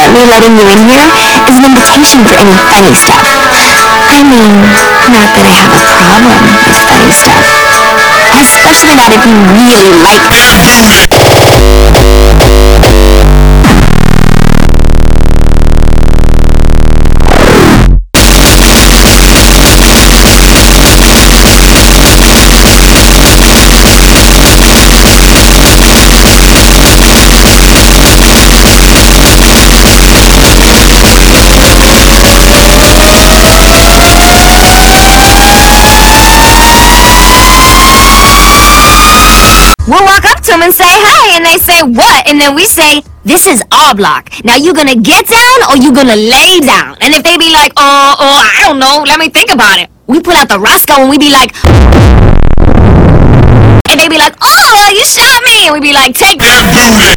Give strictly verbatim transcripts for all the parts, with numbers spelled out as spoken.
me letting you in here is an invitation for any funny stuff. I mean, not that I have a problem with funny stuff. Especially not if you really like it. We'll walk up to them and say, hey, and they say, what? And then we say, this is our block. Now you gonna get down or you gonna lay down? And if they be like, oh, oh, I don't know, let me think about it. We pull out the Roscoe and we be like, and they be like, oh, you shot me. And we be like, take that.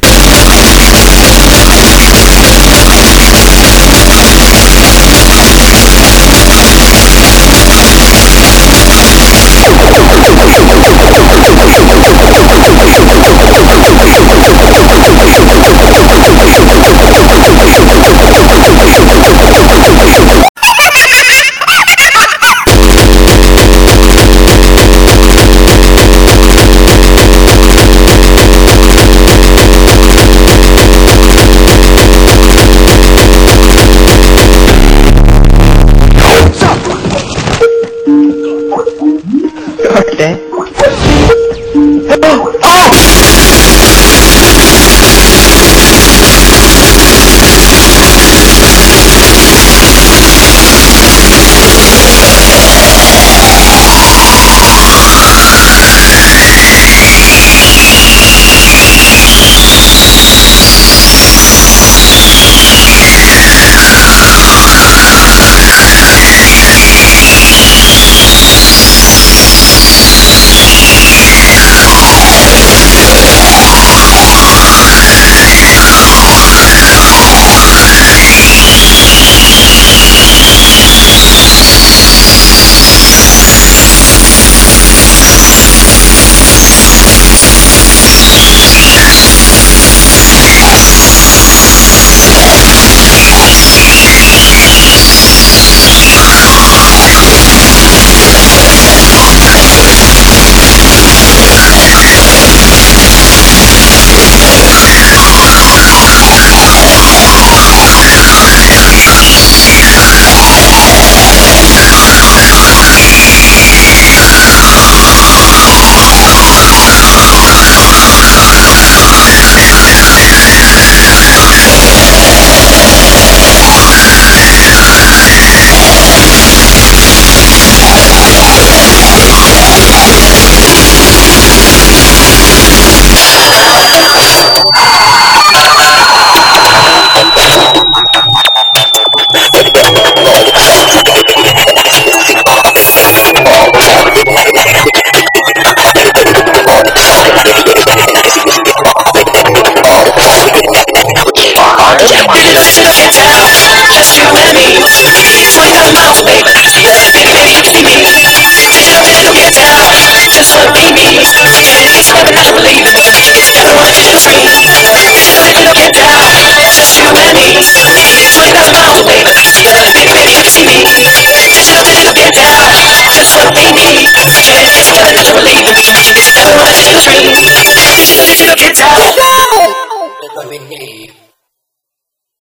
Okay. Just what we need. Just what we need. Just what we need.